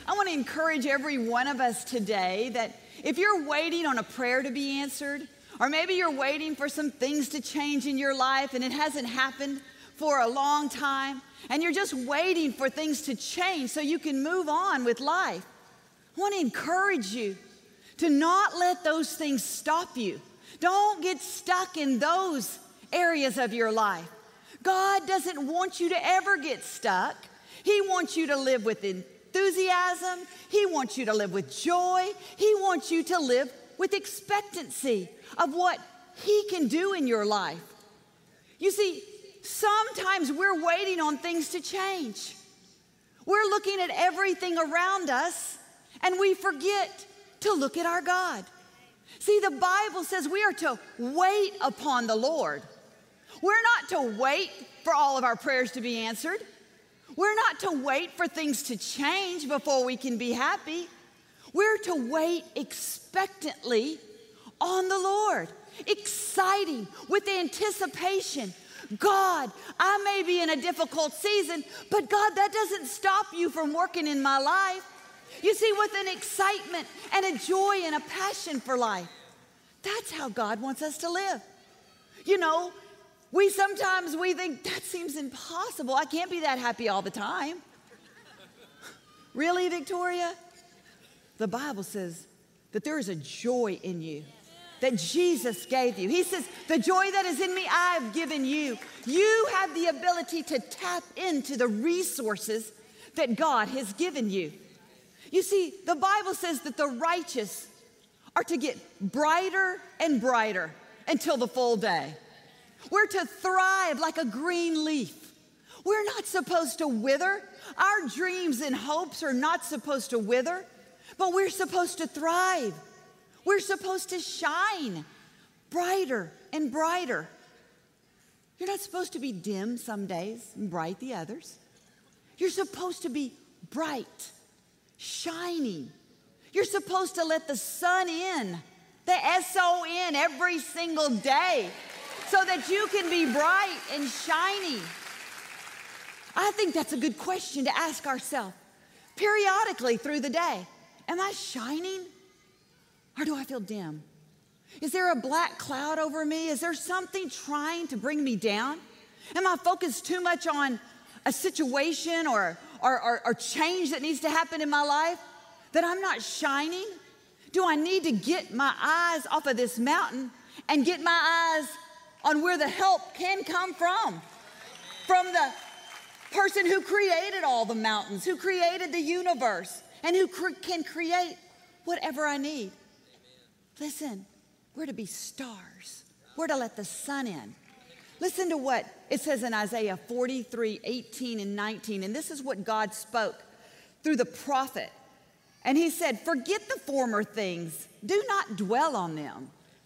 I want to encourage every one of us today that if you're waiting on a prayer to be answered, or maybe you're waiting for some things to change in your life and it hasn't happened for a long time, and you're just waiting for things to change so you can move on with life, I want to encourage you to not let those things stop you. Don't get stuck in those areas of your life. God doesn't want you to ever get stuck. He wants you to live with enthusiasm. He wants you to live with joy. He wants you to live with expectancy of what He can do in your life. You see, sometimes we're waiting on things to change. We're looking at everything around us and we forget to look at our God. See, the Bible says we are to wait upon the Lord. We're not to wait for all of our prayers to be answered. We're not to wait for things to change before we can be happy. We're to wait expectantly on the Lord, exciting with anticipation. God, I may be in a difficult season, but God, that doesn't stop you from working in my life. You see, with an excitement and a joy and a passion for life. That's how God wants us to live. You know, we think that seems impossible. I can't be that happy all the time. Really, Victoria? The Bible says that there is a joy in you that Jesus gave you. He says, the joy that is in me, I have given you. You have the ability to tap into the resources that God has given you. You see, the Bible says that the righteous are to get brighter and brighter until the full day. We're to thrive like a green leaf. We're not supposed to wither. Our dreams and hopes are not supposed to wither, but we're supposed to thrive. We're supposed to shine brighter and brighter. You're not supposed to be dim some days and bright the others. You're supposed to be bright, shining. You're supposed to let the sun in, the S-O-N, every single day so that you can be bright and shining. I think that's a good question to ask ourselves periodically through the day. Am I shining or do I feel dim? Is there a black cloud over me? Is there something trying to bring me down? Am I focused too much on a situation or change that needs to happen in my life that I'm not shining? Do I need to get my eyes off of this mountain and get my eyes on where the help can come from? From the person who created all the mountains, who created the universe, and who can create whatever I need. Listen, we're to be stars. We're to let the sun in. Listen to what it says in Isaiah 43:18 and 19. And this is what God spoke through the prophet. And he said, forget the former things. Do not dwell on them.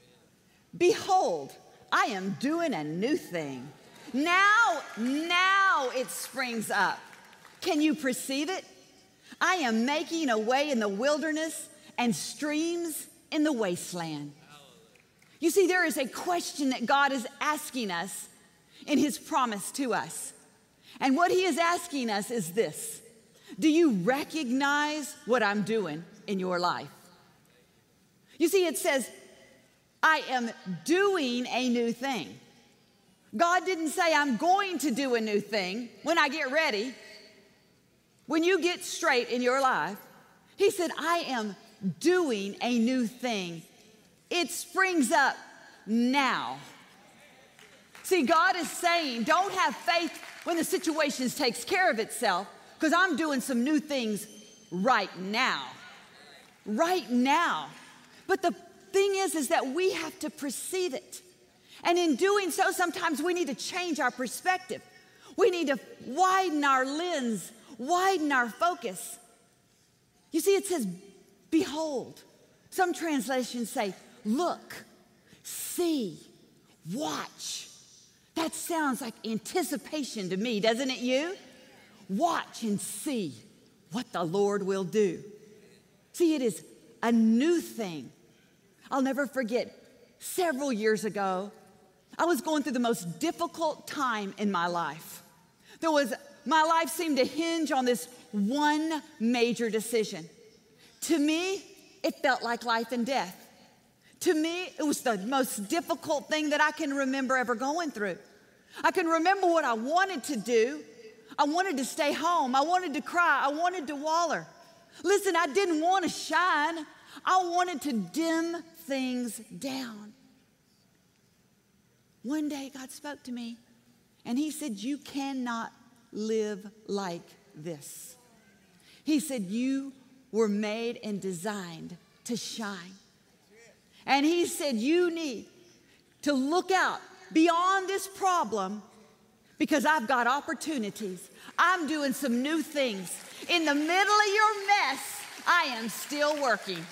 Behold, I am doing a new thing. Now it springs up. Can you perceive it? I am making a way in the wilderness and streams in the wasteland. You see, there is a question that God is asking us in His promise to us. And what He is asking us is this: do you recognize what I'm doing in your life? You see, it says, I am doing a new thing. God didn't say I'm going to do a new thing when I get ready, when you get straight in your life. He said, I am doing a new thing. It springs up now. See, God is saying, don't have faith when the situation takes care of itself, because I'm doing some new things right now. Right now. But the thing is that we have to perceive it. And in doing so, sometimes we need to change our perspective. We need to widen our lens, widen our focus. You see, it says, behold. Some translations say, look, see, watch. That sounds like anticipation to me, doesn't it you? Watch and see what the Lord will do. See, it is a new thing. I'll never forget, several years ago, I was going through the most difficult time in my life. My life seemed to hinge on this one major decision. To me, it felt like life and death. To me, it was the most difficult thing that I can remember ever going through. I can remember what I wanted to do. I wanted to stay home. I wanted to cry. I wanted to waller. Listen, I didn't want to shine. I wanted to dim things down. One day, God spoke to me, and he said, you cannot live like this. He said, you were made and designed to shine. And he said, you need to look out beyond this problem because I've got opportunities. I'm doing some new things. In the middle of your mess, I am still working.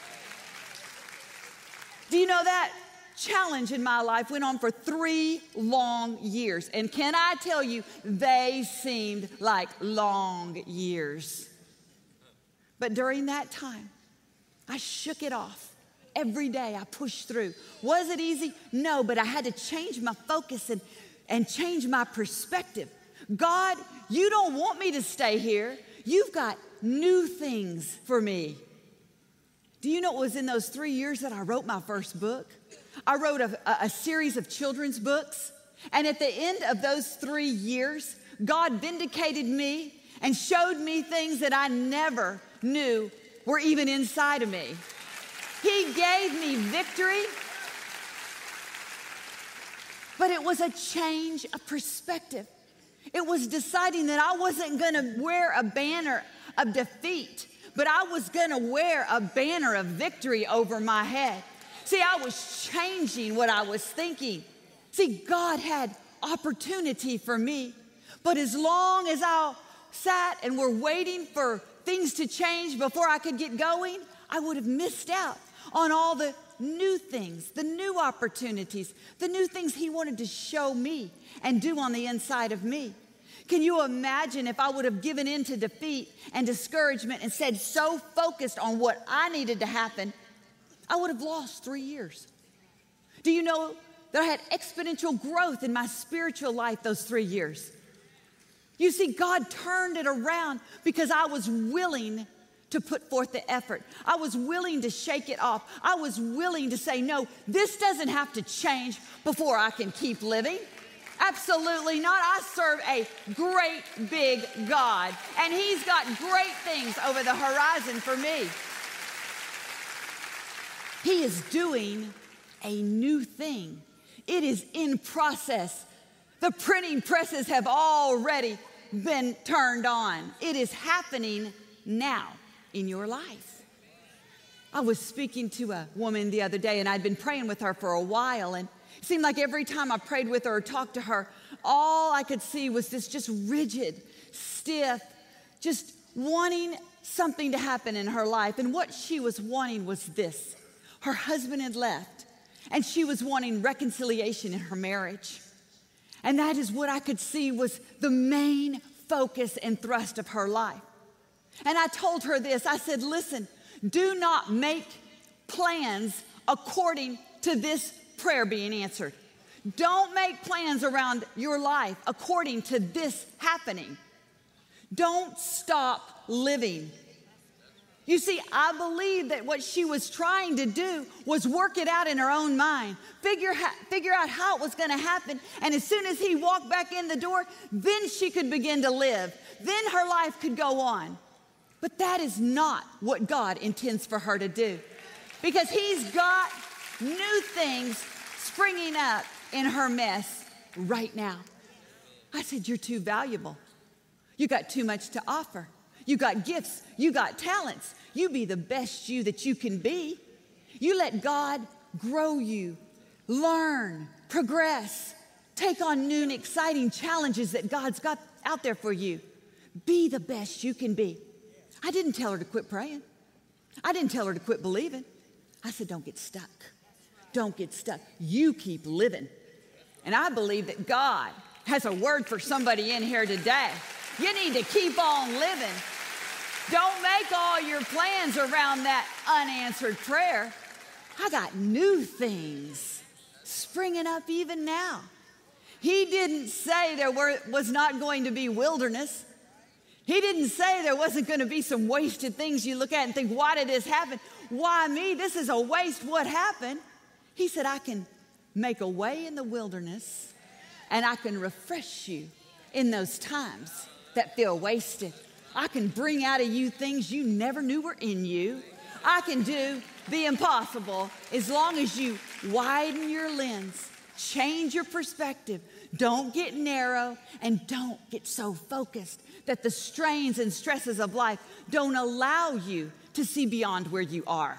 Do you know that challenge in my life went on for 3 long years? And can I tell you, they seemed like long years. But during that time, I shook it off. Every day I pushed through. Was it easy? No, but I had to change my focus and change my perspective. God, you don't want me to stay here. You've got new things for me. Do you know it was in those 3 years that I wrote my first book? I wrote a series of children's books. And at the end of those 3 years, God vindicated me and showed me things that I never knew were even inside of me. He gave me victory, but it was a change of perspective. It was deciding that I wasn't going to wear a banner of defeat, but I was going to wear a banner of victory over my head. See, I was changing what I was thinking. See, God had opportunity for me, but as long as I sat and were waiting for things to change before I could get going, I would have missed out on all the new things, the new opportunities, the new things he wanted to show me and do on the inside of me. Can you imagine if I would have given in to defeat and discouragement and said so focused on what I needed to happen, I would have lost 3 years. Do you know that I had exponential growth in my spiritual life those 3 years? You see, God turned it around because I was willing to put forth the effort. I was willing to shake it off. I was willing to say, no, this doesn't have to change before I can keep living. Absolutely not. I serve a great big God, and he's got great things over the horizon for me. He is doing a new thing. It is in process. The printing presses have already been turned on. It is happening now in your life. I was speaking to a woman the other day, and I'd been praying with her for a while, and it seemed like every time I prayed with her or talked to her, all I could see was this just rigid, stiff, just wanting something to happen in her life. And what she was wanting was this. Her husband had left, and she was wanting reconciliation in her marriage. And that is what I could see was the main focus and thrust of her life. And I told her this. I said, listen, do not make plans according to this prayer being answered. Don't make plans around your life according to this happening. Don't stop living. You see, I believe that what she was trying to do was work it out in her own mind, figure out how it was going to happen, and as soon as he walked back in the door, then she could begin to live. Then her life could go on. But that is not what God intends for her to do, because he's got new things springing up in her mess right now. I said, you're too valuable. You got too much to offer. You got gifts. You got talents. You be the best you that you can be. You let God grow you, learn, progress, take on new and exciting challenges that God's got out there for you. Be the best you can be. I didn't tell her to quit praying. I didn't tell her to quit believing. I said, don't get stuck. Don't get stuck. You keep living. And I believe that God has a word for somebody in here today. You need to keep on living. Don't make all your plans around that unanswered prayer. I got new things springing up even now. He didn't say there was not going to be wilderness. He didn't say there wasn't going to be some wasted things you look at and think, why did this happen? Why me? This is a waste. What happened? He said, I can make a way in the wilderness and I can refresh you in those times that feel wasted. I can bring out of you things you never knew were in you. I can do the impossible as long as you widen your lens, change your perspective, don't get narrow, and don't get so focused that the strains and stresses of life don't allow you to see beyond where you are.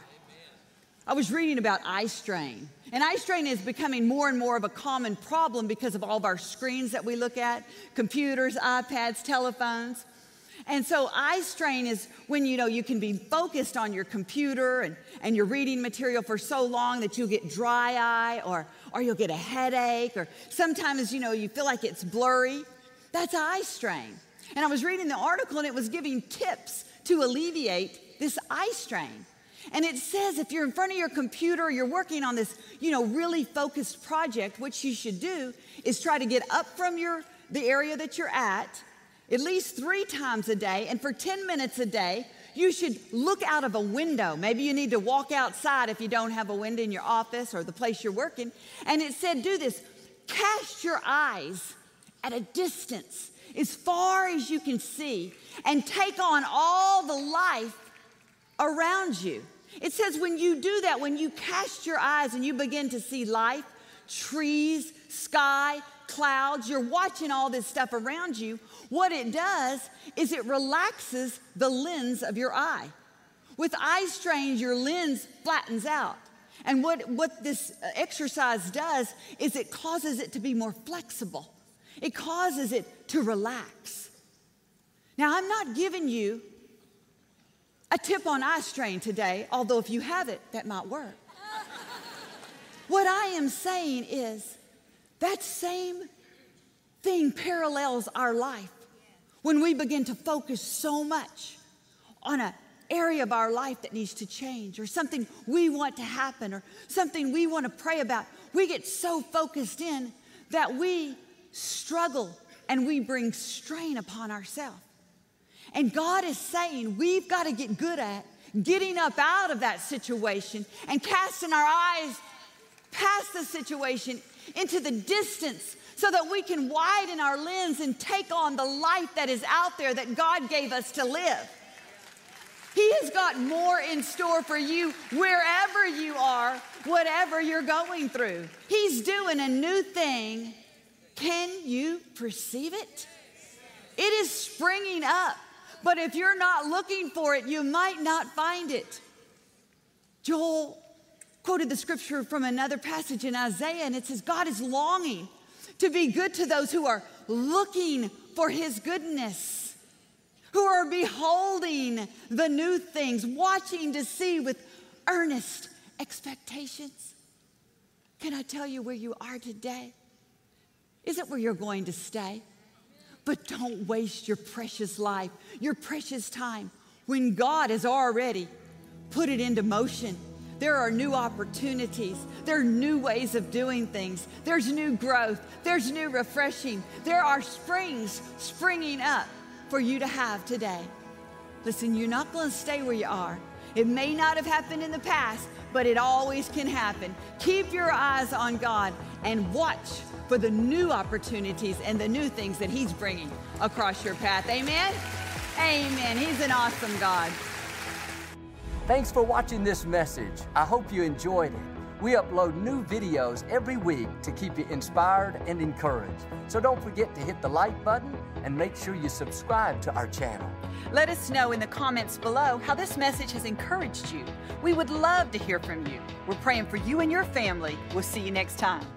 I was reading about eye strain, and eye strain is becoming more and more of a common problem because of all of our screens that we look at, computers, iPads, telephones. And so eye strain is when, you can be focused on your computer and you're reading material for so long that you'll get dry eye or you'll get a headache, or sometimes, you feel like it's blurry. That's eye strain. And I was reading the article and it was giving tips to alleviate this eye strain. And it says if you're in front of your computer, you're working on this, really focused project, what you should do is try to get up from the area that you're at least 3 times a day, and for 10 minutes a day, you should look out of a window. Maybe you need to walk outside if you don't have a window in your office or the place you're working. And it said, do this. Cast your eyes at a distance as far as you can see and take on all the life around you. It says when you do that, when you cast your eyes and you begin to see life, trees, sky, clouds, you're watching all this stuff around you, what it does is it relaxes the lens of your eye. With eye strain, your lens flattens out. And what this exercise does is it causes it to be more flexible. It causes it to relax. Now, I'm not giving you a tip on eye strain today, although if you have it, that might work. What I am saying is that same thing parallels our life when we begin to focus so much on an area of our life that needs to change, or something we want to happen, or something we want to pray about. We get so focused in that we struggle and we bring strain upon ourselves. And God is saying we've got to get good at getting up out of that situation and casting our eyes past the situation into the distance so that we can widen our lens and take on the life that is out there that God gave us to live. He has got more in store for you wherever you are, whatever you're going through. He's doing a new thing. Can you perceive it? It is springing up. But if you're not looking for it, you might not find it. Joel quoted the scripture from another passage in Isaiah, and it says, God is longing to be good to those who are looking for his goodness, who are beholding the new things, watching to see with earnest expectations. Can I tell you where you are today isn't where you're going to stay? But don't waste your precious life, your precious time, when God has already put it into motion. There are new opportunities. There are new ways of doing things. There's new growth. There's new refreshing. There are springs springing up for you to have today. Listen, you're not going to stay where you are. It may not have happened in the past, but it always can happen. Keep your eyes on God and watch for the new opportunities and the new things that he's bringing across your path. Amen? Amen. He's an awesome God. Thanks for watching this message. I hope you enjoyed it. We upload new videos every week to keep you inspired and encouraged. So don't forget to hit the like button and make sure you subscribe to our channel. Let us know in the comments below how this message has encouraged you. We would love to hear from you. We're praying for you and your family. We'll see you next time.